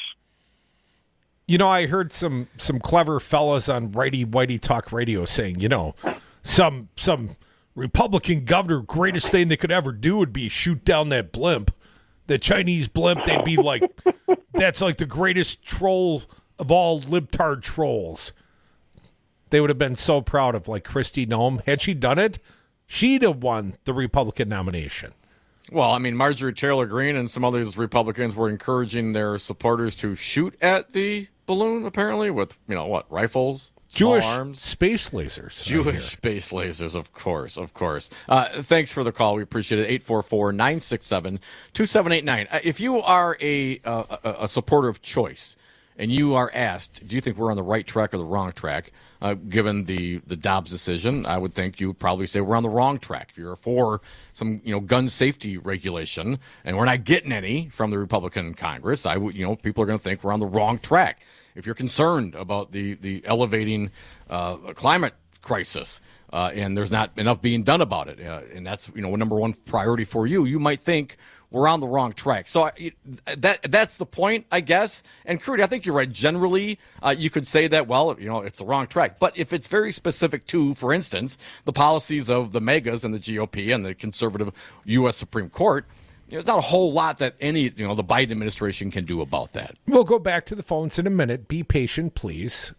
I heard some clever fellas on Righty Whitey Talk Radio saying, some Republican governor, greatest thing they could ever do would be shoot down that blimp, the Chinese blimp. They'd be like, that's like the greatest troll of all libtard trolls. They would have been so proud of, like, Kristi Noem. Had she done it, she'd have won the Republican nomination. Well, I mean, Marjorie Taylor Greene and some other Republicans were encouraging their supporters to shoot at the balloon, apparently, with, rifles, Jewish arms. Space lasers. Jewish space lasers, of course. Thanks for the call. We appreciate it. 844-967-2789. If you are a supporter of choice, and you are asked, do you think we're on the right track or the wrong track, given the Dobbs decision, I would think you would probably say we're on the wrong track. If you're for some, gun safety regulation, and we're not getting any from the Republican Congress, I would, people are going to think we're on the wrong track. If you're concerned about the elevating climate crisis, and there's not enough being done about it, and that's, number one priority for you, you might think we're on the wrong track. So that's the point, I guess. And Crudy, I think you're right. Generally, you could say that, it's the wrong track. But if it's very specific to, for instance, the policies of the megas and the GOP and the conservative U.S. Supreme Court, there's not a whole lot that the Biden administration can do about that. We'll go back to the phones in a minute. Be patient, please.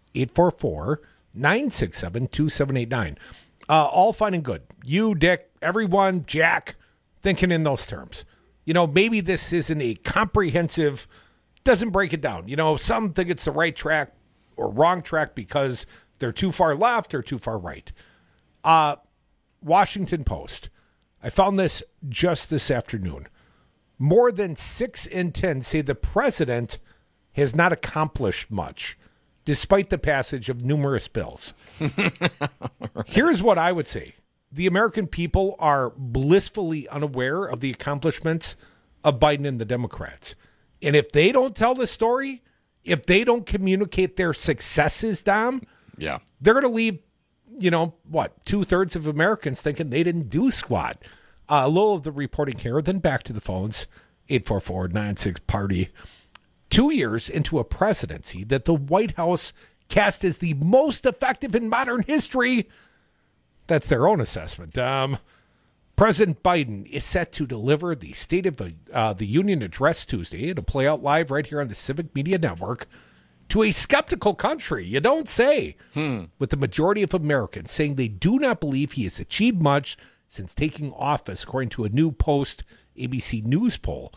844-967-2789. All fine and good. You, Dick, everyone, Jack, thinking in those terms. Maybe this isn't a comprehensive, doesn't break it down. Some think it's the right track or wrong track because they're too far left or too far right. Washington Post. I found this just this afternoon. More than 6 in 10 say the president has not accomplished much, despite the passage of numerous bills. Here's what I would say. The American people are blissfully unaware of the accomplishments of Biden and the Democrats. And if they don't tell the story, if they don't communicate their successes, Dom, yeah, they're going to leave, 2/3 of Americans thinking they didn't do squat. A little of the reporting here, then back to the phones, 844-96-PARTY. 2 years into a presidency that the White House cast as the most effective in modern history, that's their own assessment. President Biden is set to deliver the State of the Union address Tuesday. It'll play out live right here on the Civic Media Network to a skeptical country, you don't say, with the majority of Americans saying they do not believe he has achieved much since taking office, according to a new post-ABC News poll.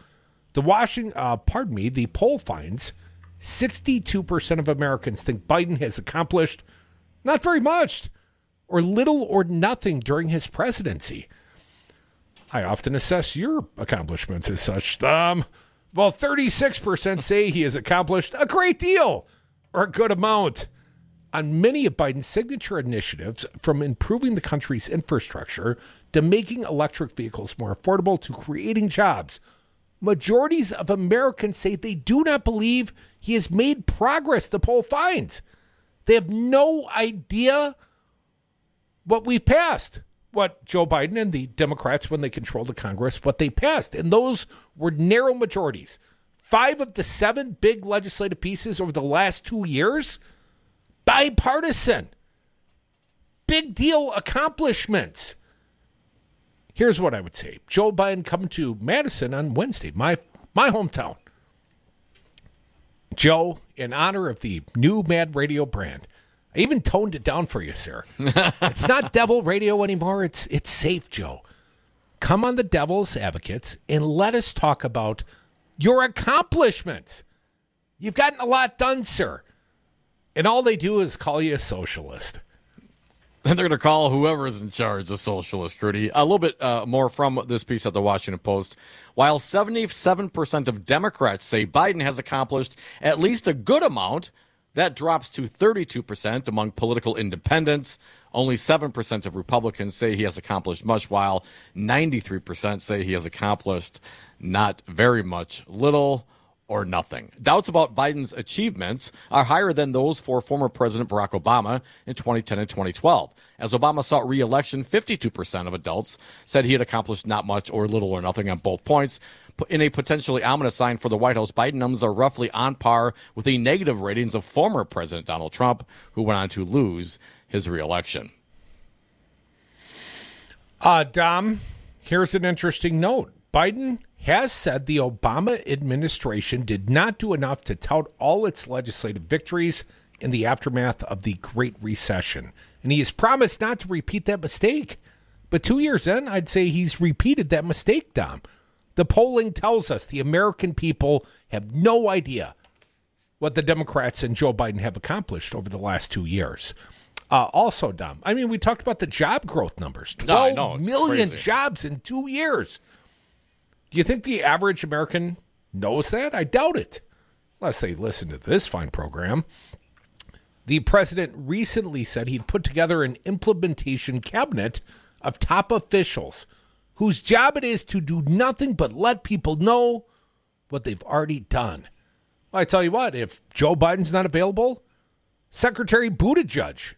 The poll finds 62% of Americans think Biden has accomplished not very much or little or nothing during his presidency. I often assess your accomplishments as such. 36% say he has accomplished a great deal or a good amount on many of Biden's signature initiatives, from improving the country's infrastructure to making electric vehicles more affordable to creating jobs. Majorities of Americans say they do not believe he has made progress, the poll finds. They have no idea what we've passed, what Joe Biden and the Democrats, when they controlled the Congress, what they passed. And those were narrow majorities. 5 of the 7 big legislative pieces over the last 2 years, bipartisan. Big deal accomplishments. Here's what I would say. Joe Biden coming to Madison on Wednesday, my hometown. Joe, in honor of the new Mad Radio brand, I even toned it down for you, sir. It's not Devil Radio anymore. It's safe, Joe. Come on the Devil's Advocates and let us talk about your accomplishments. You've gotten a lot done, sir. And all they do is call you a socialist. And they're going to call whoever's in charge a socialist, Crudy. A little bit more from this piece at the Washington Post. While 77% of Democrats say Biden has accomplished at least a good amount, that drops to 32% among political independents. Only 7% of Republicans say he has accomplished much, while 93% say he has accomplished not very much, little or nothing. Doubts about Biden's achievements are higher than those for former President Barack Obama in 2010 and 2012. As Obama sought re-election, 52% of adults said he had accomplished not much or little or nothing on both points. In a potentially ominous sign for the White House, Biden numbers are roughly on par with the negative ratings of former President Donald Trump, who went on to lose his re-election. Dom, here's an interesting note. Biden has said the Obama administration did not do enough to tout all its legislative victories in the aftermath of the Great Recession. And he has promised not to repeat that mistake. But 2 years in, I'd say he's repeated that mistake, Dom. The polling tells us the American people have no idea what the Democrats and Joe Biden have accomplished over the last 2 years. Also, Dom, I mean, we talked about the job growth numbers. 12 million jobs in 2 years. Do you think the average American knows that? I doubt it, unless they listen to this fine program. The president recently said he'd put together an implementation cabinet of top officials whose job it is to do nothing but let people know what they've already done. Well, I tell you what, if Joe Biden's not available, Secretary Buttigieg,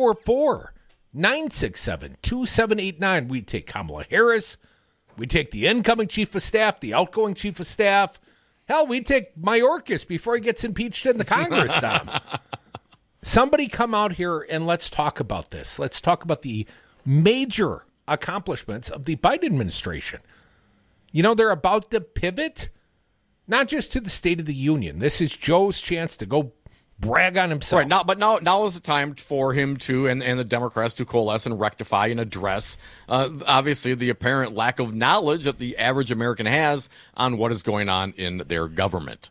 844-967-2789. We take Kamala Harris. We take the incoming chief of staff, the outgoing chief of staff. Hell, we take Mayorkas before he gets impeached in the Congress, Dom. Somebody come out here and let's talk about this. Let's talk about the major accomplishments of the Biden administration. You know, they're about to pivot, not just to the State of the Union. This is Joe's chance to go brag on himself. Right, now is the time for him to and the Democrats to coalesce and rectify and address, obviously, the apparent lack of knowledge that the average American has on what is going on in their government.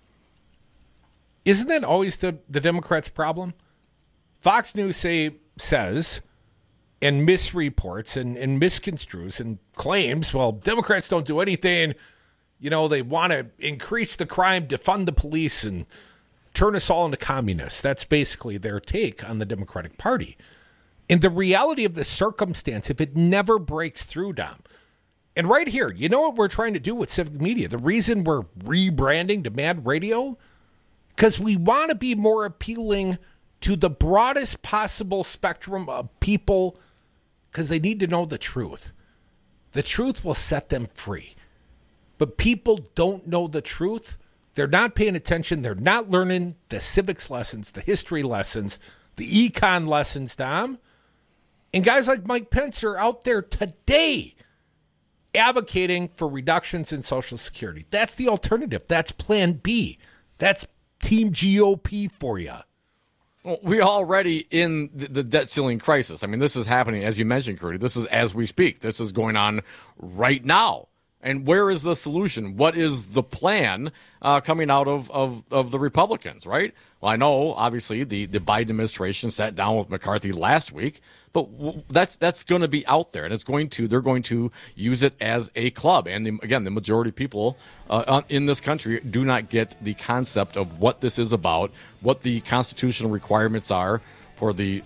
Isn't that always the Democrats' problem? Fox News says and misreports and misconstrues and claims, well, Democrats don't do anything. You know, they want to increase the crime, defund the police, and turn us all into communists. That's basically their take on the Democratic Party. And the reality of the circumstance, if it never breaks through, Dom, and right here, you know what we're trying to do with Civic Media? The reason we're rebranding to Mad Radio? Because we want to be more appealing to the broadest possible spectrum of people, because they need to know the truth. The truth will set them free. But people don't know the truth. They're not paying attention. They're not learning the civics lessons, the history lessons, the econ lessons, Dom. And guys like Mike Pence are out there today advocating for reductions in Social Security. That's the alternative. That's Plan B. That's Team GOP for you. Well, we're already in the debt ceiling crisis. I mean, this is happening, as you mentioned, Curdy. This is as we speak. This is going on right now. And where is the solution? What is the plan coming out of the Republicans, right? Well, I know, obviously, the Biden administration sat down with McCarthy last week, but that's going to be out there, and they're going to use it as a club. And again, the majority of people in this country do not get the concept of what this is about, what the constitutional requirements are for the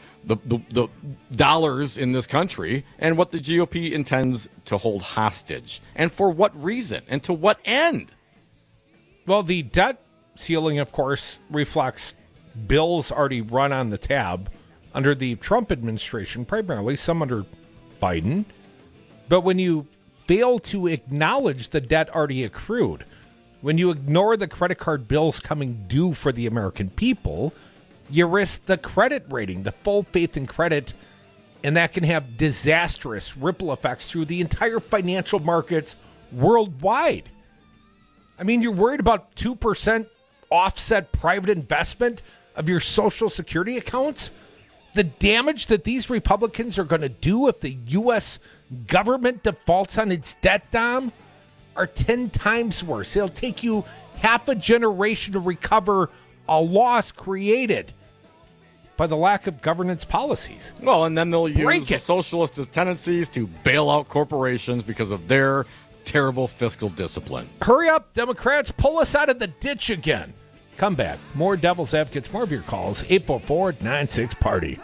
dollars in this country, and what the GOP intends to hold hostage, and for what reason, and to what end. Well, the debt ceiling, of course, reflects bills already run on the tab under the Trump administration, primarily, some under Biden. But when you fail to acknowledge the debt already accrued, when you ignore the credit card bills coming due for the American people, you risk the credit rating, the full faith in credit, and that can have disastrous ripple effects through the entire financial markets worldwide. I mean, you're worried about 2% offset private investment of your Social Security accounts? The damage that these Republicans are going to do if the U.S. government defaults on its debt, Dom, are 10 times worse. It'll take you half a generation to recover a loss created by the lack of governance policies. Well, and then they'll use the socialist tendencies to bail out corporations because of their terrible fiscal discipline. Hurry up, Democrats. Pull us out of the ditch again. Come back. More Devil's Advocates, more of your calls. 844-96-PARTY.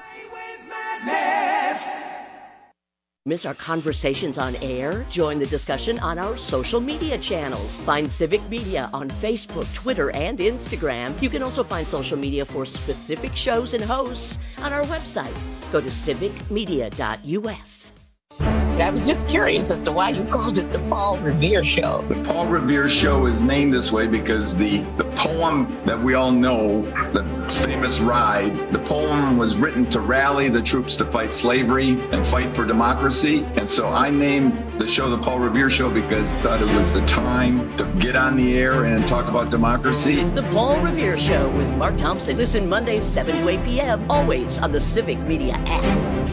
Miss our conversations on air? Join the discussion on our social media channels. Find Civic Media on Facebook, Twitter, and Instagram. You can also find social media for specific shows and hosts on our website. Go to civicmedia.us. I was just curious as to why you called it the Paul Revere Show. The Paul Revere Show is named this way because the poem that we all know, the famous Ride, the poem was written to rally the troops to fight slavery and fight for democracy. And so I named the show the Paul Revere Show because I thought it was the time to get on the air and talk about democracy. The Paul Revere Show with Mark Thompson. Listen Mondays 7 to 8 p.m. always on the Civic Media app.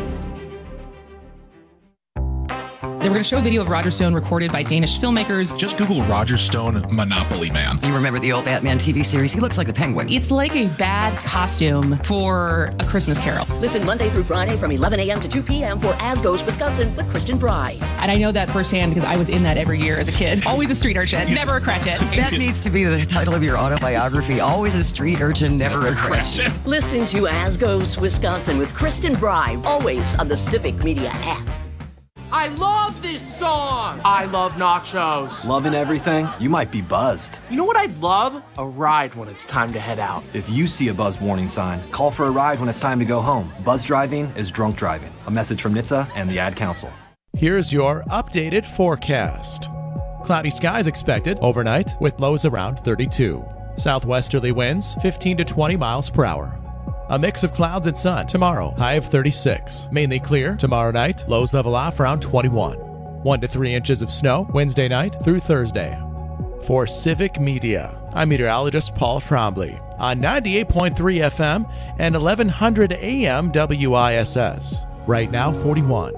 They were going to show a video of Roger Stone recorded by Danish filmmakers. Just Google Roger Stone Monopoly Man. You remember the old Batman TV series? He looks like the Penguin. It's like a bad costume for A Christmas Carol. Listen Monday through Friday from 11 a.m. to 2 p.m. for As Goes Wisconsin with Kristen Bry. And I know that firsthand because I was in that every year as a kid. Always a street urchin, never a cratchit. That needs to be the title of your autobiography. Always a street urchin, never a cratchit. Listen to As Goes Wisconsin with Kristen Bry, always on the Civic Media app. I love this song! I love nachos. Loving everything? You might be buzzed. You know what I'd love? A ride when it's time to head out. If you see a buzz warning sign, call for a ride when it's time to go home. Buzz driving is drunk driving. A message from NHTSA and the Ad Council. Here's your updated forecast. Cloudy skies expected overnight with lows around 32. Southwesterly winds 15 to 20 miles per hour. A mix of clouds and sun tomorrow, high of 36. Mainly clear tomorrow night, lows level off around 21. 1 to 3 inches of snow Wednesday night through Thursday. For Civic Media, I'm meteorologist Paul Trombley on 98.3 FM and 1100 AM WISS. Right now, 41.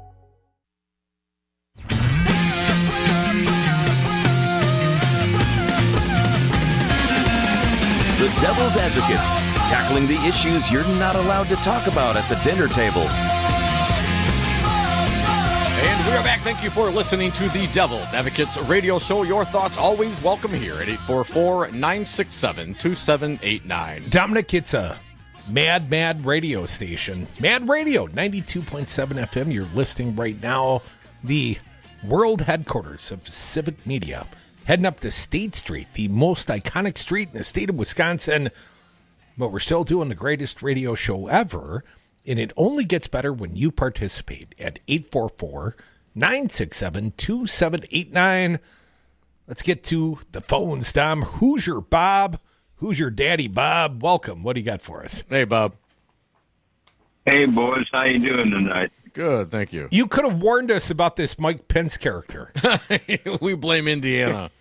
The Devil's Advocates, tackling the issues you're not allowed to talk about at the dinner table. We are back. Thank you for listening to the Devil's Advocates Radio Show. Your thoughts always welcome here at 844-967-2789. Dominic, it's a mad radio station. Mad Radio, 92.7 FM. You're listening right now. The world headquarters of Civic Media. Heading up to State Street, the most iconic street in the state of Wisconsin. But we're still doing the greatest radio show ever. And it only gets better when you participate at 844-967-2789. Let's get to the phones, Dom. Who's your Bob? Who's your daddy, Bob? Welcome. What do you got for us? Hey, Bob. Hey, boys. How you doing tonight? Good, thank you. You could have warned us about this Mike Pence character. We blame Indiana.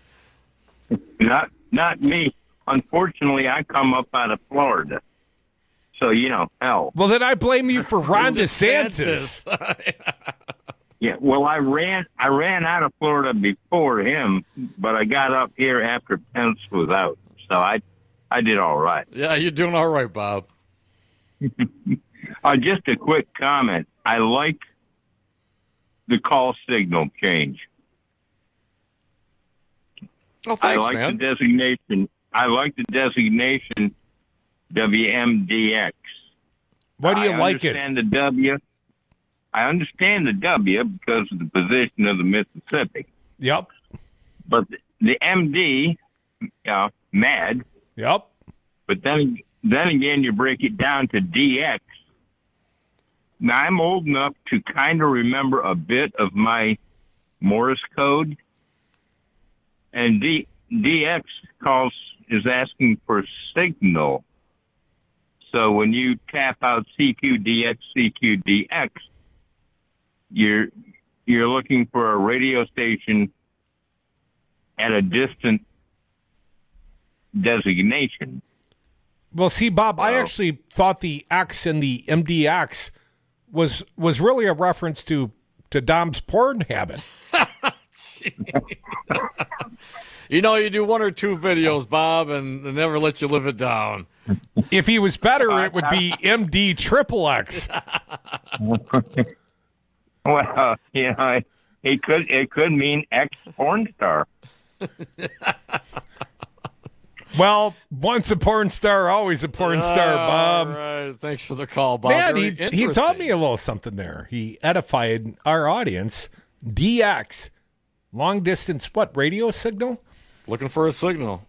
Not me. Unfortunately, I come up out of Florida. So, hell. Well, then I blame you for Ron DeSantis. Yeah, well, I ran out of Florida before him, but I got up here after Pence was out. So I did all right. Yeah, you're doing all right, Bob. Just a quick comment. I like the call signal change. Oh, thanks, I like man. the designation. I like the designation WMDX. Why do you like it? I understand the W because of the position of the Mississippi. Yep. But the MD, MAD. Yep. But then again, you break it down to DX. Now, I'm old enough to kind of remember a bit of my Morse code. And DX is asking for signal. So when you tap out CQDX, CQDX, you're looking for a radio station at a distant designation. Well, see, Bob, I actually thought the X in the MDX was really a reference to Dom's porn habit. You do one or two videos, Bob, and they never let you live it down. If he was better, it would be MD triple X. Well, it could mean ex porn star. Well, once a porn star, always a porn star, Bob. All right. Thanks for the call, Bob. Man, he taught me a little something there. He edified our audience. DX, long distance, radio signal? Looking for a signal.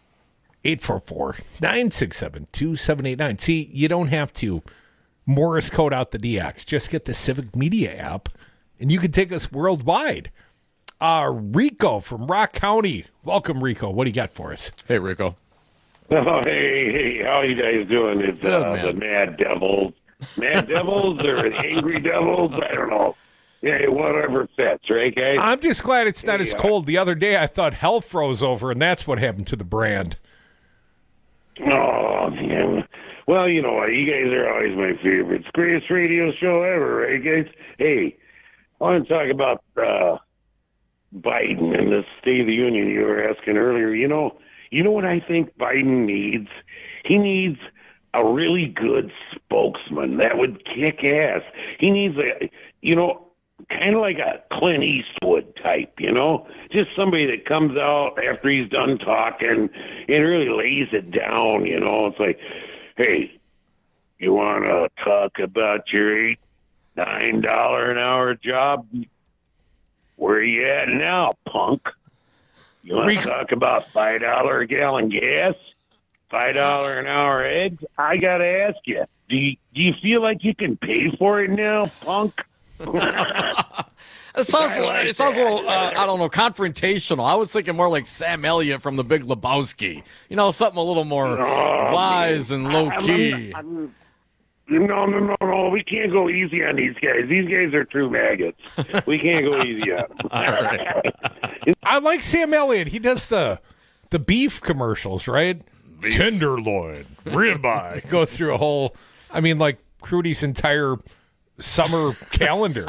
844-967-2789. See, you don't have to Morse code out the DX. Just get the Civic Media app, and you can take us worldwide. Rico from Rock County. Welcome, Rico. What do you got for us? Hey, Rico. Oh, hey, how you guys doing? It's the Mad Devils. Mad Devils or Angry Devils? I don't know. Yeah, whatever fits, right, guys? I'm just glad it's not as cold. The other day I thought hell froze over, and that's what happened to the brand. Oh, man. Well, you know what? You guys are always my favorites. Greatest radio show ever, right, guys? Hey, I want to talk about Biden and the State of the Union you were asking earlier. You know what I think Biden needs? He needs a really good spokesman that would kick ass. He needs kind of like a Clint Eastwood type, just somebody that comes out after he's done talking and really lays it down, It's like, hey, you want to talk about your $8-9 an hour job? Where are you at now, punk? You want to talk about $5 a gallon gas? $5 an hour eggs? I got to ask you, do you feel like you can pay for it now, punk? It sounds a little, I don't know, confrontational. I was thinking more like Sam Elliott from The Big Lebowski. Something a little more wise and low-key. No. We can't go easy on these guys. These guys are true maggots. We can't go easy on them. All right. I like Sam Elliott. He does the beef commercials, right? Beef. Tenderloin, ribeye. Goes through a whole, like Crudy's entire summer calendar.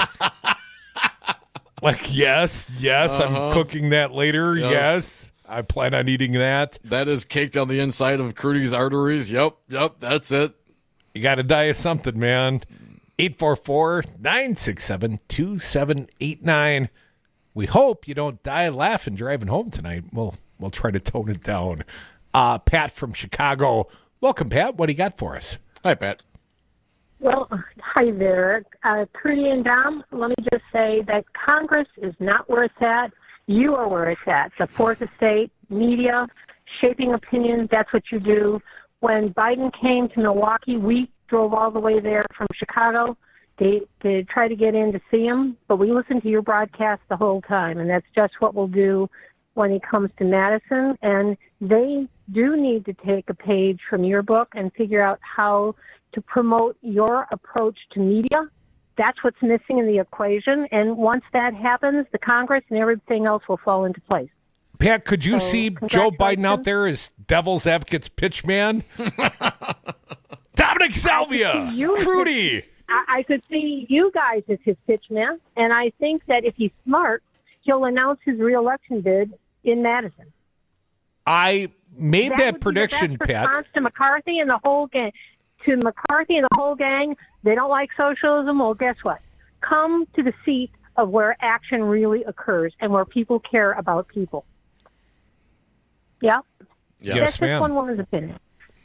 Like, yes, I'm cooking that later. Yes, I plan on eating that. That is caked on the inside of Crudy's arteries. Yep, that's it. You got to die of something, man. 844-967-2789. We hope you don't die laughing driving home tonight. We'll try to tone it down. Pat from Chicago. Welcome, Pat. What do you got for us? Hi, Pat. Well, hi there. Trudy and Dom, let me just say that Congress is not where it's at. You are where it's at. The fourth estate, media, shaping opinion, that's what you do. When Biden came to Milwaukee, we drove all the way there from Chicago to try to get in to see him, but we listened to your broadcast the whole time, and that's just what we'll do when he comes to Madison. And they do need to take a page from your book and figure out how to promote your approach to media. That's what's missing in the equation. And once that happens, the Congress and everything else will fall into place. Pat, could you see Joe Biden out there as devil's advocate's pitch man? Dominic Salvia, Trudy. I could see you guys as his pitch man, and I think that if he's smart, he'll announce his reelection bid in Madison. I made that prediction, Pat. To McCarthy and the whole gang. They don't like socialism. Well, guess what? Come to the seat of where action really occurs and where people care about people. Yeah? Yes, that's ma'am. just one woman's opinion.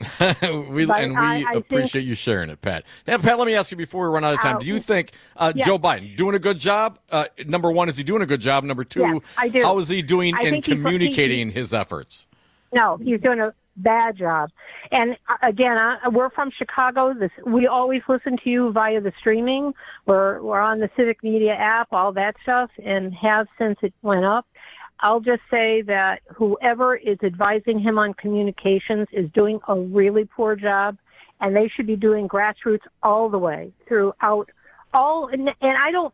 we appreciate you sharing it, Pat. Pat, let me ask you before we run out of time. Do you think Joe Biden doing a good job? Number one, is he doing a good job? Number two, yes, I do. How is he doing in communicating his efforts? No, he's doing a bad job. And again, we're from Chicago. We always listen to you via the streaming. We're on the Civic Media app, all that stuff, and have since it went up. I'll just say that whoever is advising him on communications is doing a really poor job, and they should be doing grassroots all the way throughout all. And I don't,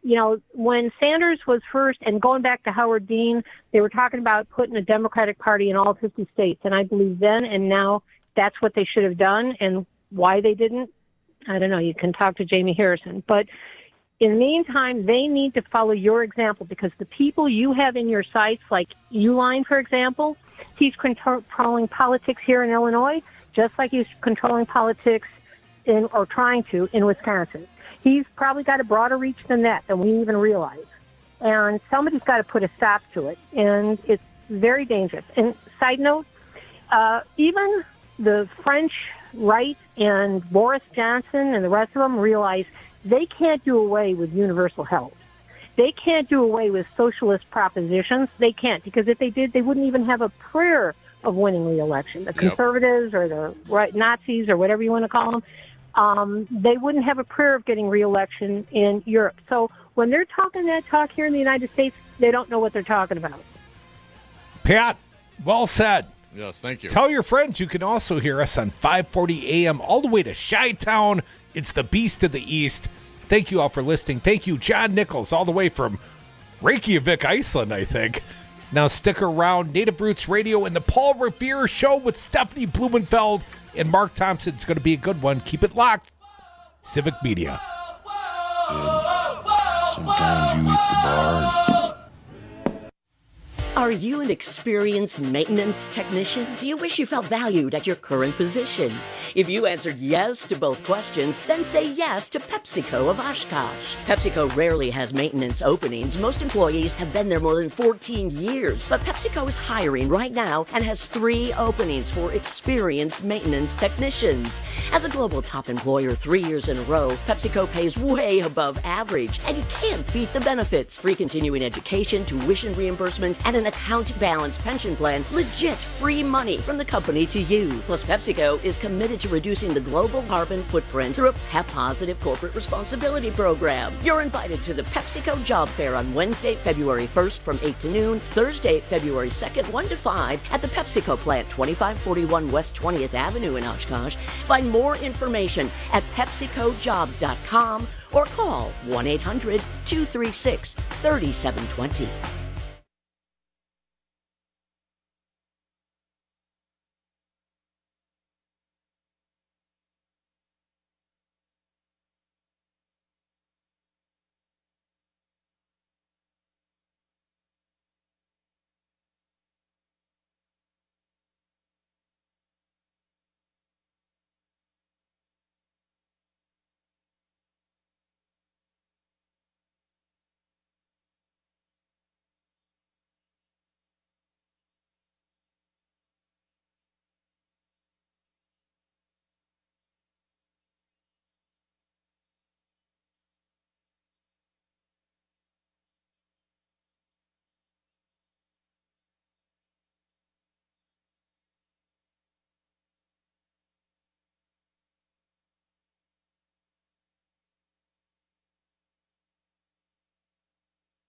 when Sanders was first, and going back to Howard Dean, they were talking about putting a Democratic Party in all 50 states, and I believe then and now that's what they should have done. And why they didn't, I don't know. You can talk to Jamie Harrison, but in the meantime, they need to follow your example, because the people you have in your sights, like Uline, for example, he's controlling politics here in Illinois, just like he's controlling politics or trying to in Wisconsin. He's probably got a broader reach than we even realize. And somebody's got to put a stop to it, and it's very dangerous. And side note, even the French right and Boris Johnson and the rest of them realize they can't do away with universal health. They can't do away with socialist propositions. They can't, because if they did, they wouldn't even have a prayer of winning re-election. The conservatives or the right Nazis or whatever you want to call them, they wouldn't have a prayer of getting re-election in Europe. So when they're talking that talk here in the United States, they don't know what they're talking about. Pat, well said. Yes, thank you. Tell your friends you can also hear us on 540 AM all the way to Chi-Town. It's the Beast of the East. Thank you all for listening. Thank you, John Nichols, all the way from Reykjavik, Iceland, I think. Now stick around. Native Roots Radio and the Paul Revere Show with Stephanie Blumenfeld and Mark Thompson. It's going to be a good one. Keep it locked. Civic Media. Sometimes you eat the bar. Are you an experienced maintenance technician? Do you wish you felt valued at your current position? If you answered yes to both questions, then say yes to PepsiCo of Oshkosh. PepsiCo rarely has maintenance openings. Most employees have been there more than 14 years, but PepsiCo is hiring right now and has 3 openings for experienced maintenance technicians. As a global top employer 3 years in a row, PepsiCo pays way above average, and you can't beat the benefits. Free continuing education, tuition reimbursement, and an account balance pension plan, legit free money from the company to you. Plus, PepsiCo is committed to reducing the global carbon footprint through a PEP-positive corporate responsibility program. You're invited to the PepsiCo Job Fair on Wednesday, February 1st from 8 to noon, Thursday, February 2nd, 1 to 5 at the PepsiCo plant, 2541 West 20th Avenue in Oshkosh. Find more information at PepsiCoJobs.com or call 1-800-236-3720.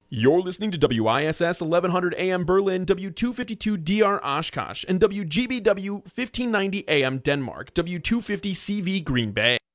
You're listening to WISS 1100 AM Berlin, W252 DR Oshkosh, and WGBW 1590 AM Denmark, W250 CV Green Bay.